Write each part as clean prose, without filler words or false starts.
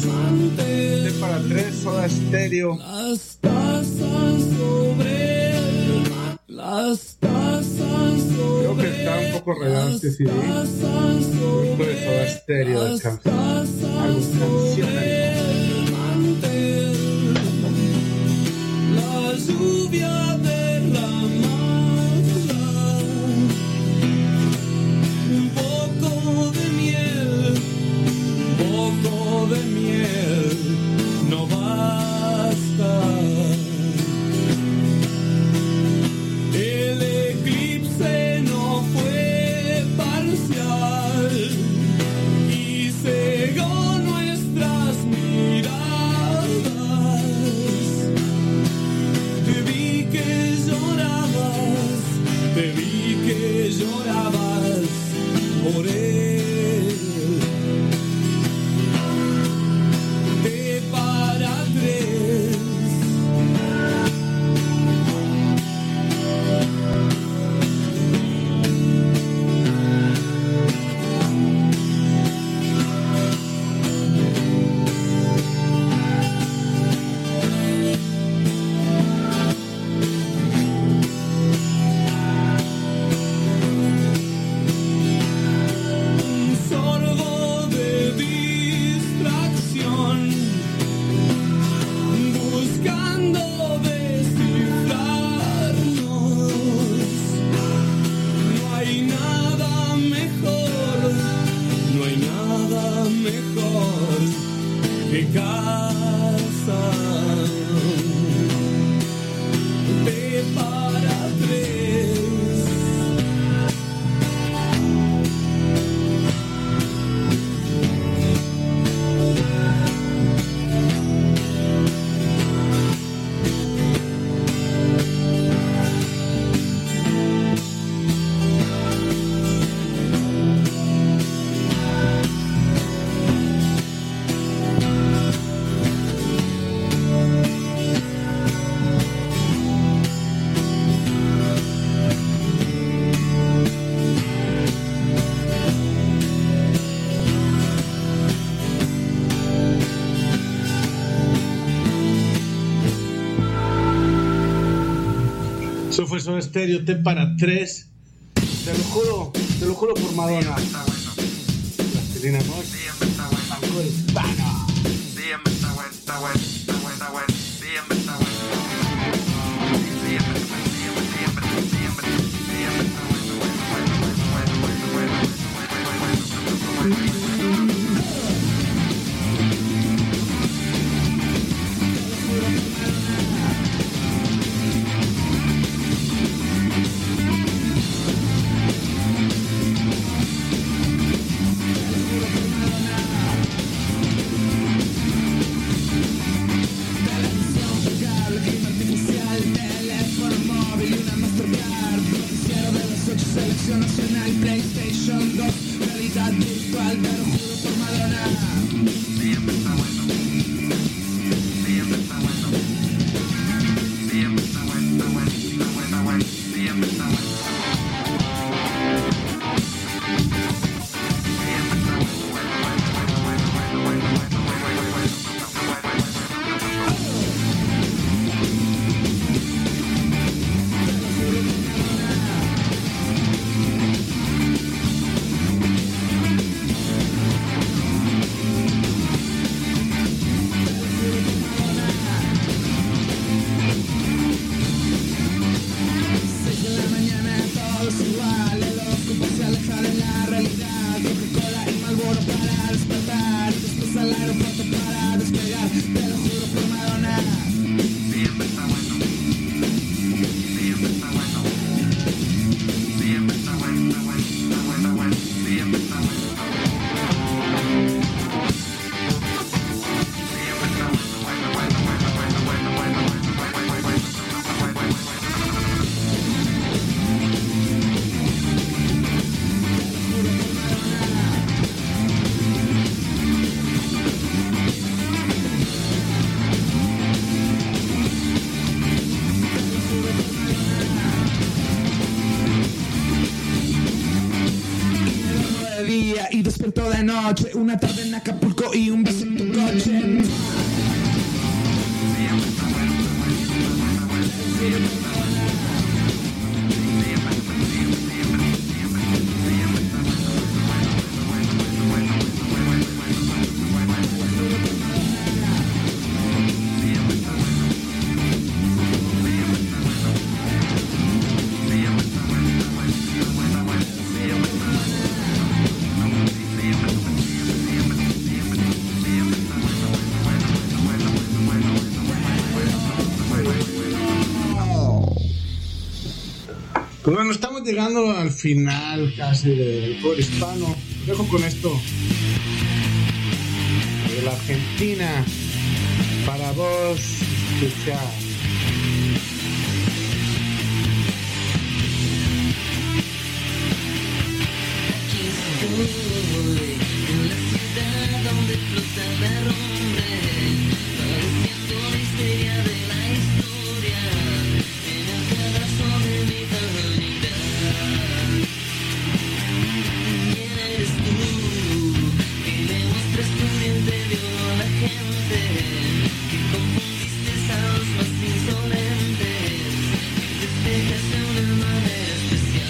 T para 3, Soda Stereo. Las tazas sobre las tazas sobre. Creo que está un poco redante, sí. Grupo de Soda Stereo de canciones. La lluvia derramada, un poco de miel no basta. El eclipse no fue parcial y cegó nuestras miradas. Te vi que llorabas por él. T para 3. Eso fue Soda Stereo, T para 3. Te lo juro por Madonna. Plastilina Mosh. Algo hispano. Selección nacional, PlayStation 2, realidad virtual, te lo juro por Madonna. Siempre está bueno. Siempre está bueno. Siempre está bueno, está bueno, está bueno, está bueno. Siempre está bueno. Siempre está bueno, bueno, bueno, bueno, bueno, bueno, bueno, bueno, bueno, bueno. Y despierto de noche, una tarde en Acapulco y un beso en tu coche. Pues bueno, estamos llegando al final casi del cover hispano. Dejo con esto de la Argentina para vos escuchar. Aquí estoy, en la ciudad donde flota la rumbre, padeciendo la histeria de la historia, en el pedazo de mi vanidad. ¿Quién eres tú? Que le muestras tu diente de oro a la gente, que confundiste a los más insolentes, que despejas de una manera especial.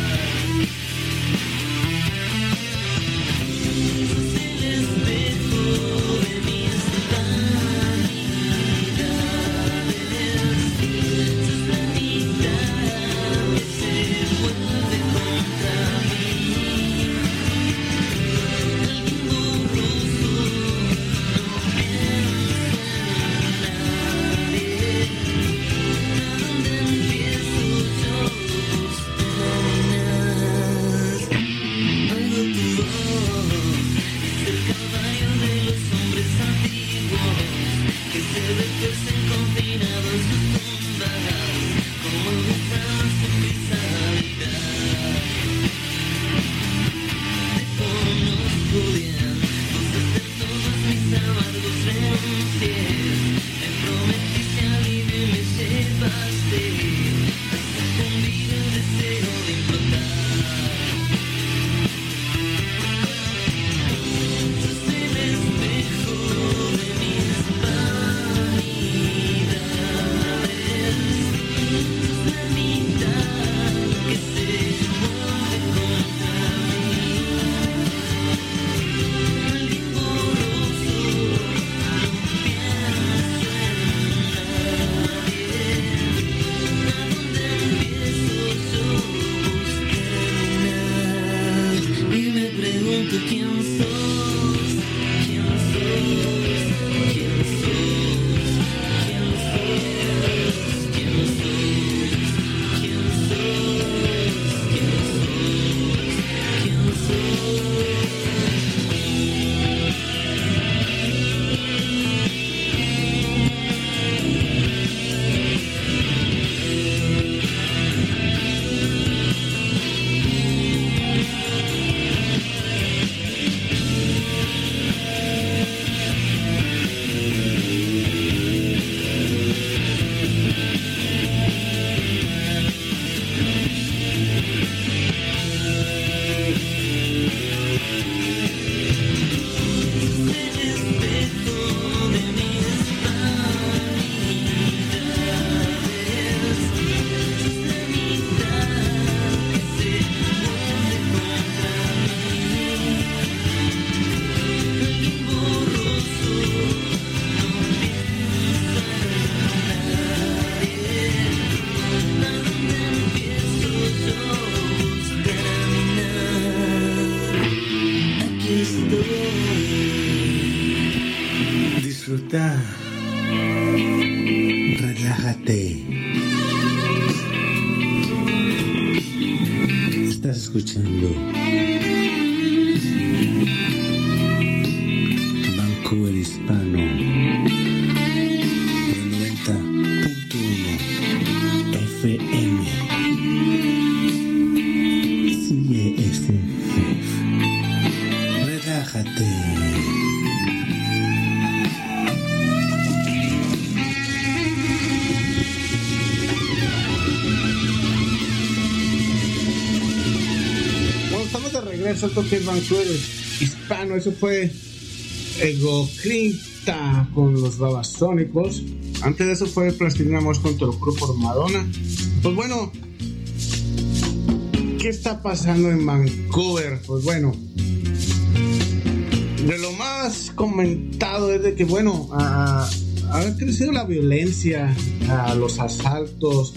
Disfruta, relájate. Estás escuchando Vancouver Hispano, el 90.1 FM. Sigue ese jefe. Relájate. Regreso al toque Vancouver Hispano. Eso fue Egocrinta con los Babasónicos. Antes de eso fue Plastilina Mosh con Tolocuro por Madonna. Pues bueno, ¿qué está pasando en Vancouver? Pues bueno, de lo más comentado es de que bueno, ha crecido la violencia, los asaltos,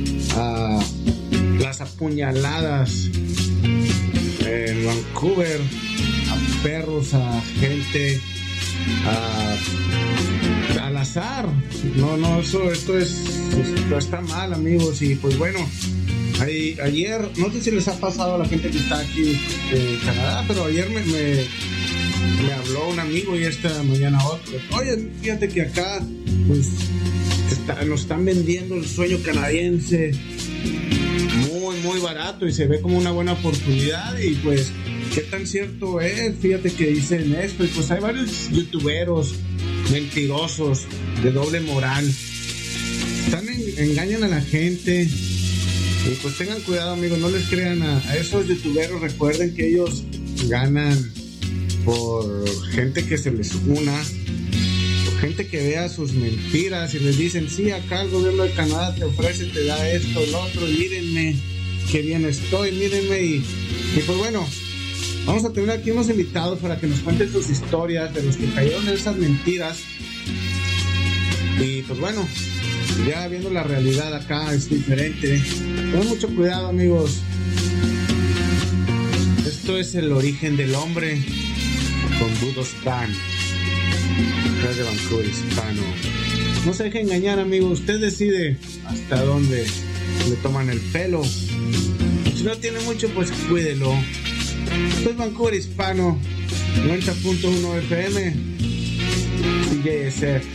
las apuñaladas en Vancouver, a perros, a gente, al azar. Esto está mal, amigos. Y pues bueno, Ayer, no sé si les ha pasado a la gente que está aquí en Canadá, pero ayer me habló un amigo y esta mañana otro. Oye, fíjate que acá pues nos están vendiendo el sueño canadiense muy barato y se ve como una buena oportunidad. Y pues, ¿qué tan cierto es? Fíjate que dicen esto. Y pues hay varios youtuberos mentirosos de doble moral. Engañan a la gente. Y pues tengan cuidado, amigos, no les crean a esos youtuberos. Recuerden que ellos ganan por gente que se les una, por gente que vea sus mentiras y les dicen, sí, acá el gobierno de Canadá te ofrece, te da esto, lo otro, y mírenme, qué bien estoy, mírenme. Y pues bueno, vamos a tener aquí unos invitados para que nos cuenten sus historias de los que cayeron en esas mentiras. Y pues bueno, ya viendo la realidad acá es diferente. Ten mucho cuidado, amigos. Esto es El Origen del Hombre con Budo Stan, de Vancouver Hispano. No se deje engañar, amigos. Usted decide hasta dónde le toman el pelo. Si no tiene mucho, pues cuídelo. Esto es Vancouver Hispano, 90.1 FM, CJSF.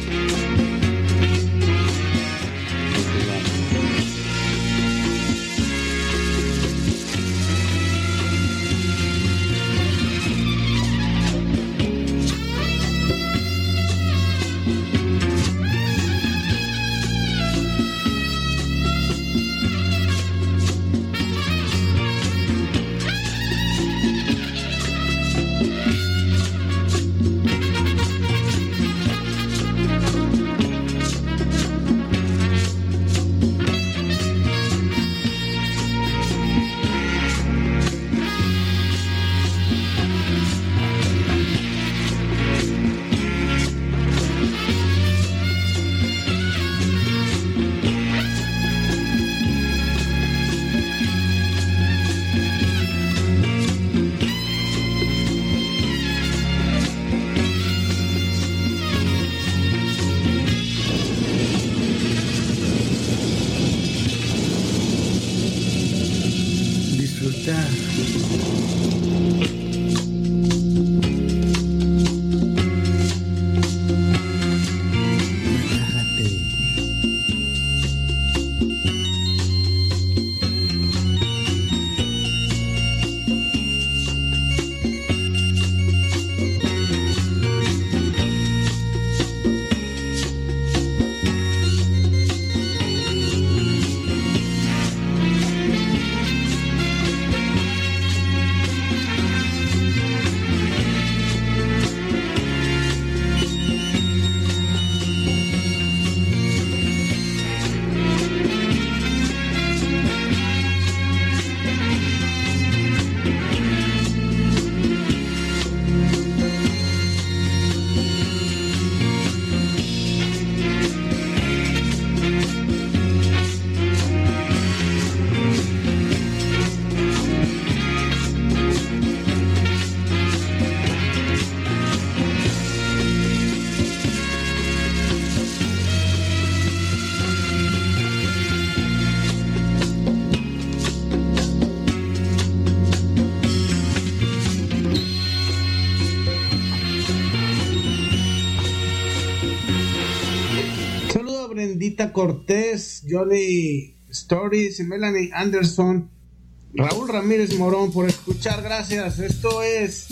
Brendita Cortés, Johnny Stories y Melanie Anderson, Raúl Ramírez Morón por escuchar, gracias. Esto es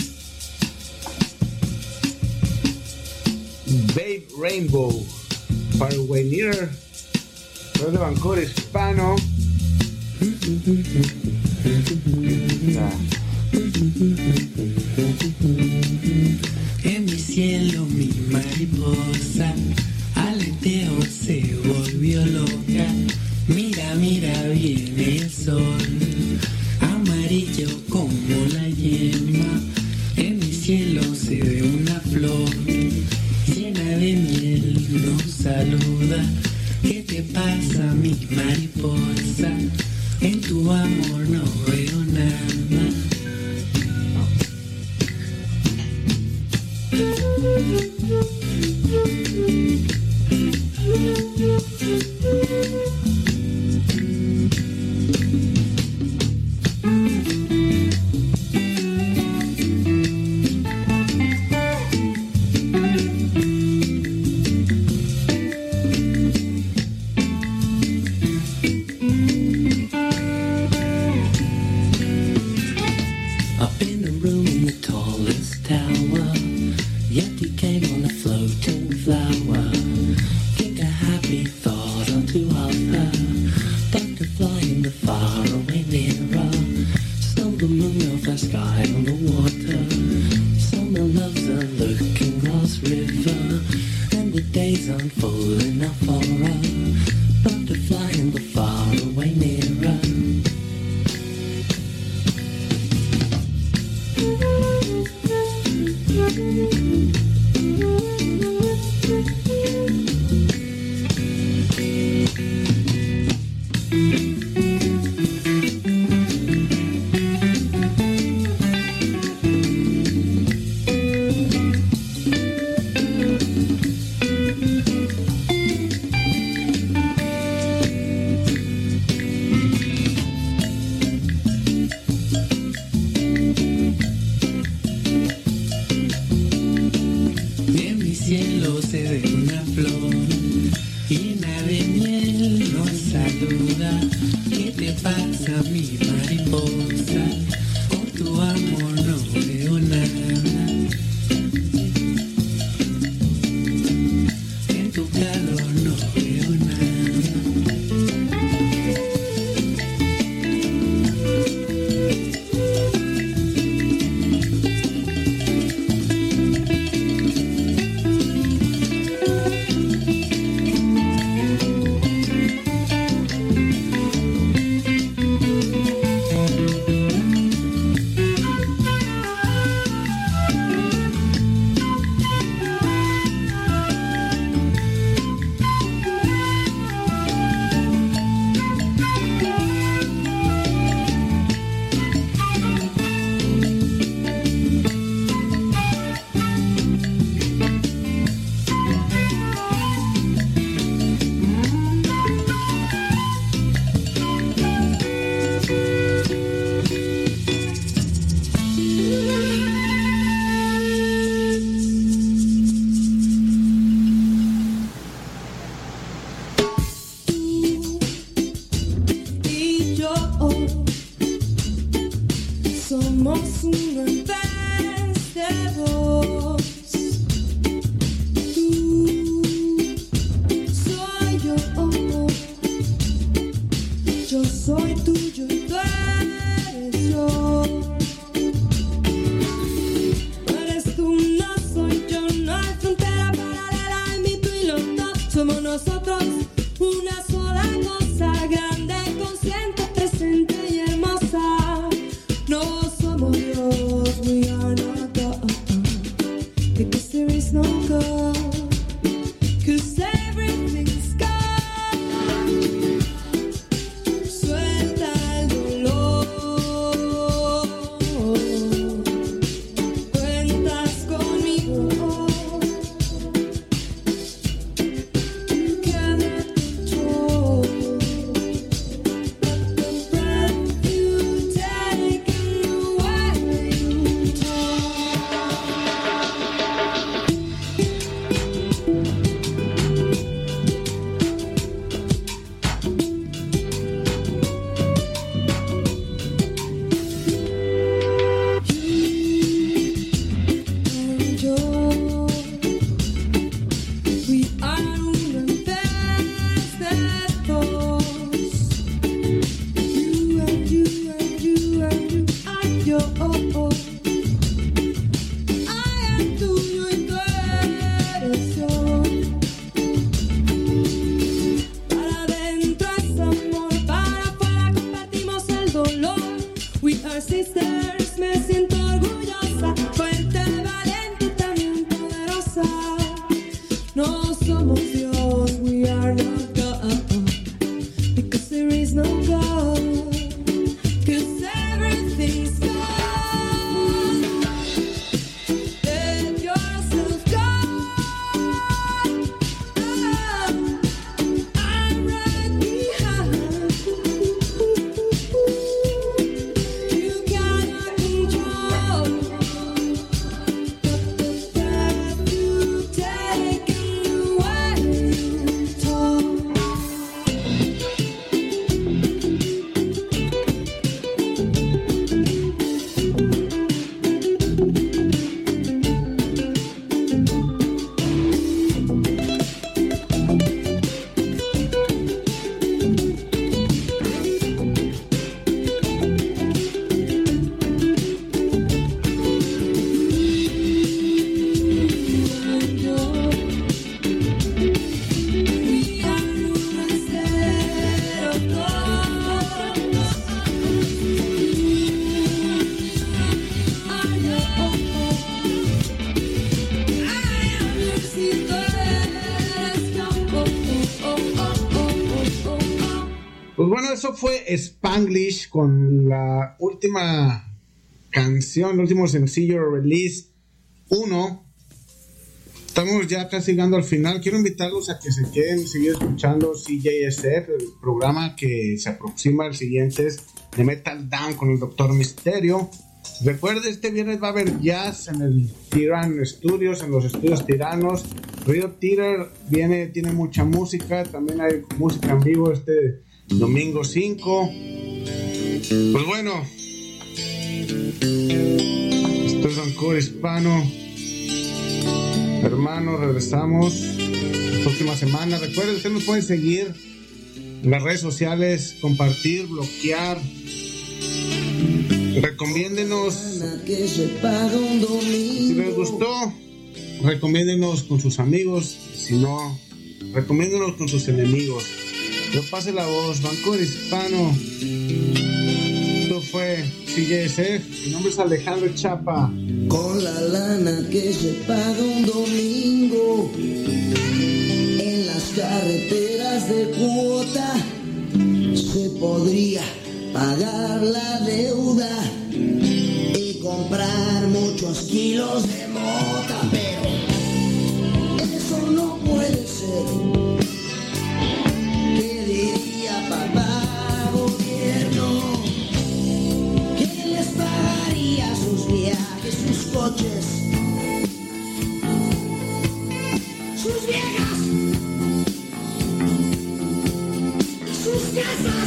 Babe Rainbow, Far Away Nearer, de Vancouver Hispano. En mi cielo mi mariposa aleteo se volvió loca. Mira, mira, viene el sol, amarillo como la yema. En mi cielo se ve una flor llena de miel, nos saluda. ¿Qué te pasa, mi mariposa? En tu amor no veo nada. he came on a floating flower. Think a happy thought unto of her. Butterfly in the faraway mirror. Stole the moon of the sky on the water. Summer loves a looking glass river. And the days unfold in a horror. Butterfly in the faraway mirror. eso fue Spanglish con la última canción, el último sencillo, Release 1. Estamos ya casi llegando al final. Quiero invitarlos a que se queden, seguir escuchando CJSF, el programa que se aproxima al siguiente es de Metal Down con el Dr. Misterio. Recuerde, este viernes va a haber jazz en el Tiran Studios, en los estudios Tiranos. Rio Theater tiene mucha música, también hay música en vivo este domingo 5. Pues bueno, esto es Vancouver Hispano. Hermano, regresamos la próxima semana. Recuerden, ustedes nos pueden seguir en las redes sociales, compartir, bloquear. Recomiéndenos. Si les gustó, recomiéndenos con sus amigos. Si no, recomiéndenos con sus enemigos. Pero pase la voz. Vancouver Hispano. Esto fue CJSF. Mi nombre es Alejandro Chapa. Con la lana que se paga un domingo en las carreteras de cuota se podría pagar la deuda y comprar muchos kilos de mota, pero eso no puede ser. ¿Qué diría papá gobierno? ¿Quién les pagaría sus viajes, sus coches, sus viejas, sus casas?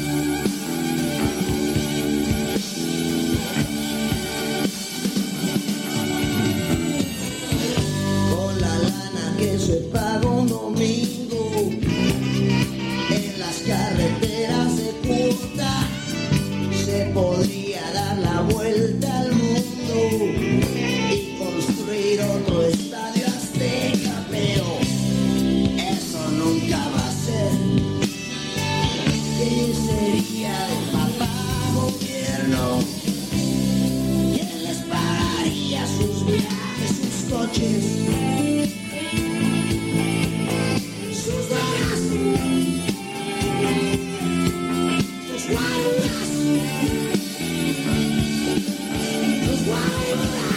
Con la lana que se paga un domingo en las carreteras de cuota se podría dar la vuelta al mundo y construir otro estadio Azteca, pero eso nunca va a ser. ¿Qué sería de papá gobierno? ¿Quién les pagaría sus viajes, sus coches, sus drogas, sus guaruras, sus guaruras?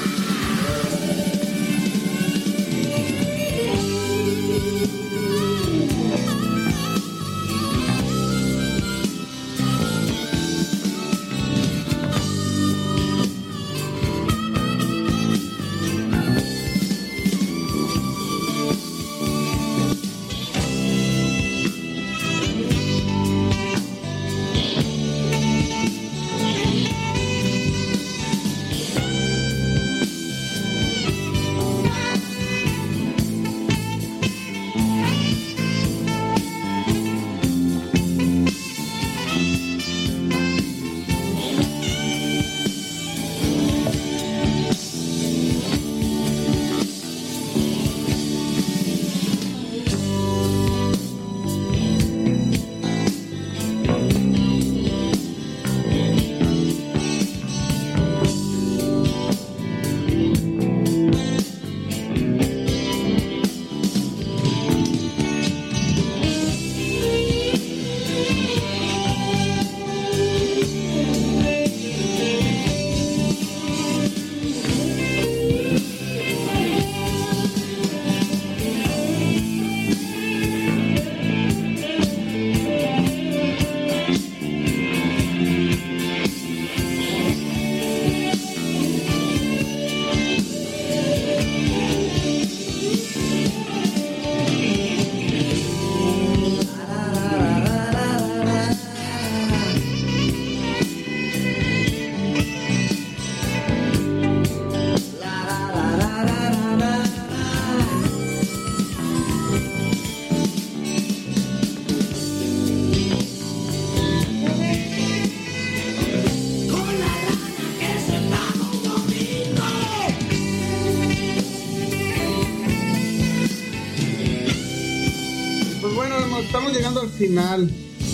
Estamos llegando al final.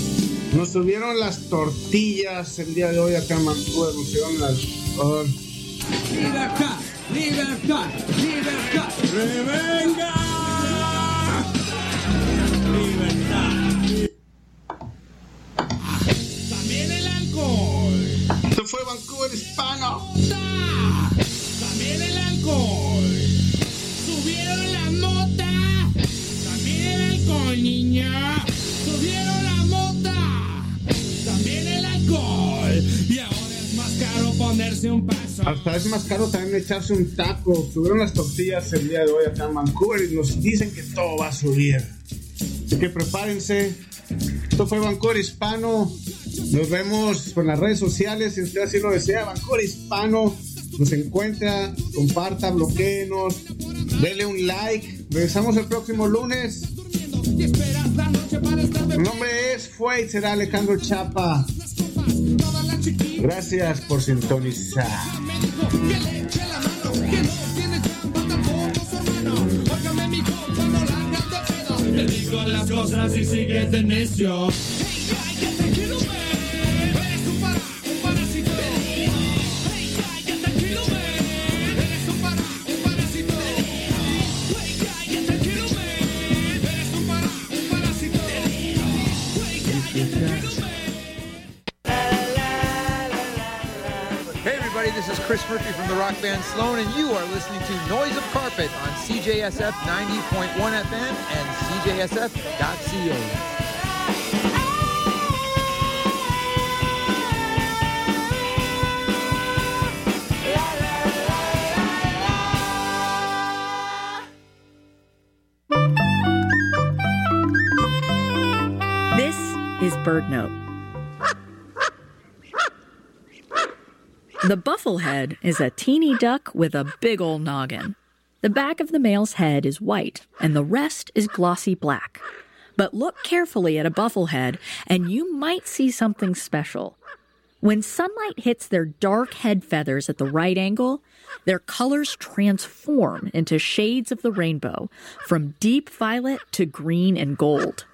Nos subieron las tortillas el día de hoy acá en Vancouver. Nos subieron las... Libertad, libertad, libertad. ¡Revenga! Libertad. parece más caro también echarse un taco. Subieron las tortillas el día de hoy acá en Vancouver y nos dicen que todo va a subir. Así que prepárense. Esto fue Vancouver Hispano. Nos vemos por las redes sociales. Si usted así lo desea, Vancouver Hispano nos encuentra. Comparta, bloquéenos, dele un like. Regresamos el próximo lunes. Mi nombre es, fue y será Alejandro Chapa. Gracias por sintonizar. Te digo las cosas y sigues de necio. This is Chris Murphy from the rock band Sloan, and you are listening to Noise of Carpet on CJSF 90.1 FM and CJSF.ca. This is Bird Note. The bufflehead is a teeny duck with a big ol' noggin. The back of the male's head is white, and the rest is glossy black. But look carefully at a bufflehead, and you might see something special. When sunlight hits their dark head feathers at the right angle, their colors transform into shades of the rainbow, from deep violet to green and gold.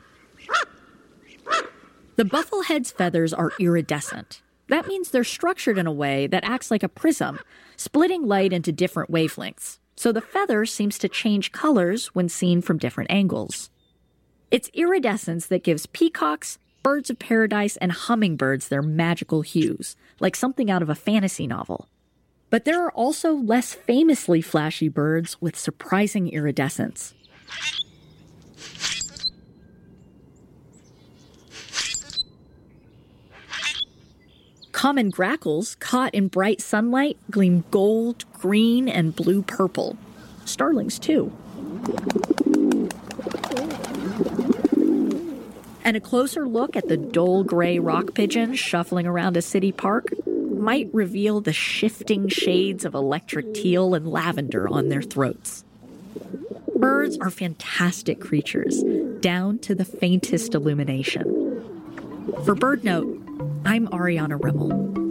The bufflehead's feathers are iridescent. That means they're structured in a way that acts like a prism, splitting light into different wavelengths, so the feather seems to change colors when seen from different angles. It's iridescence that gives peacocks, birds of paradise, and hummingbirds their magical hues, like something out of a fantasy novel. But there are also less famously flashy birds with surprising iridescence. Common grackles, caught in bright sunlight, gleam gold, green, and blue-purple. Starlings, too. And a closer look at the dull gray rock pigeons shuffling around a city park might reveal the shifting shades of electric teal and lavender on their throats. Birds are fantastic creatures, down to the faintest illumination. For Bird Note, I'm Ariana Rimmel.